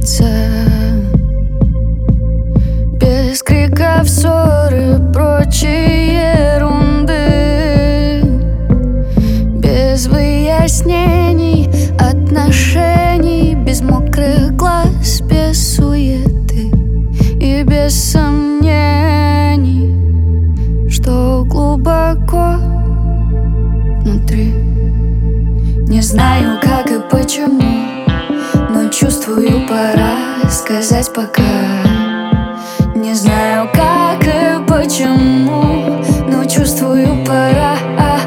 снится. Без криков, ссоры, прочей ерунды, без выяснений отношений, без мокрых глаз, без суеты и без сомнений, что глубоко внутри. Не знаю, как и почему, но чувствую, пора сказать пока. Не знаю, как и почему, но чувствую, пора.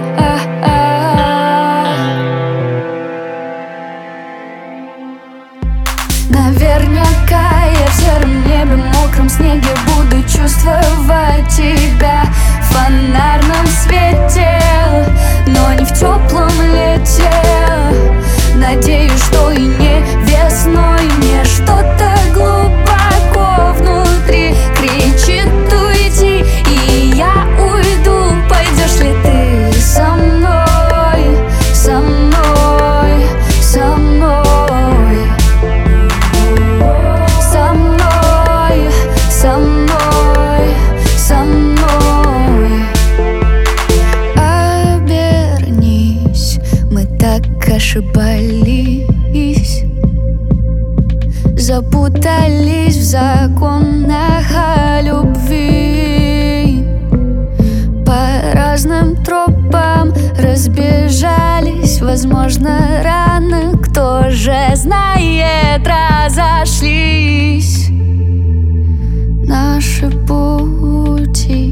Наверняка я в сером небе, мокром снеге буду чувствовать тебя в фонарном свете, но не в теплом лете. Надеюсь, что и не весной, мне что-то глубоко внутри кричит уйди, и я уйду. Пойдешь ли ты со мной, со мной, со мной, со мной, со мной, со мной? Обернись, мы так ошибались, запутались в законах о любви, по разным тропам разбежались. Возможно, рано, кто же знает, разошлись наши пути.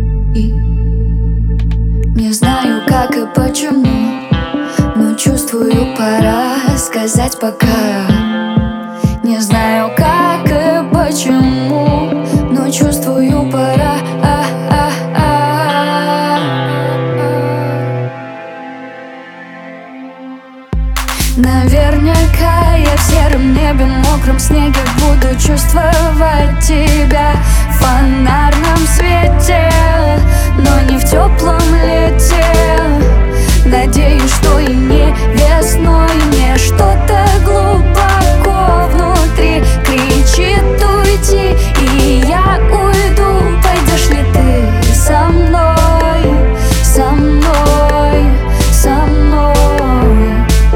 Не знаю, как и почему, но чувствую, пора сказать пока. Не знаю, как и почему, но чувствую, пора. Наверняка я в сером небе, мокром снеге буду чувствовать тебя в фонарном свете, но не в теплом лете. Надеюсь, что и не весной, мне что-то глубоко внутри кричит уйди, и я уйду. Пойдешь ли ты со мной, со мной, со мной,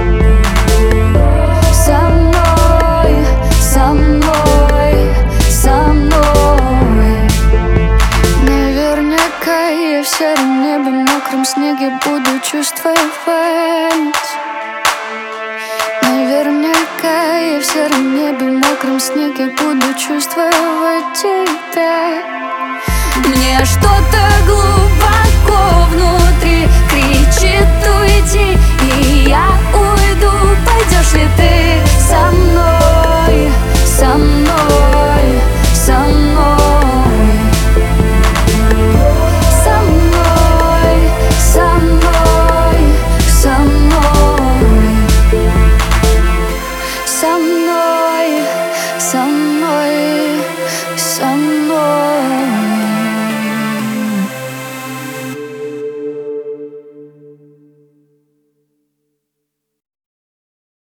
со мной, со мной, со мной? Наверняка я в сером небе, мокром снеге буду чувствовать. Наверняка я в сером небе, мокром снеге буду чувствовать тебя. Мне что-то глубоко внутри кричит уйди, и я уйду. Пойдешь ли ты со мной?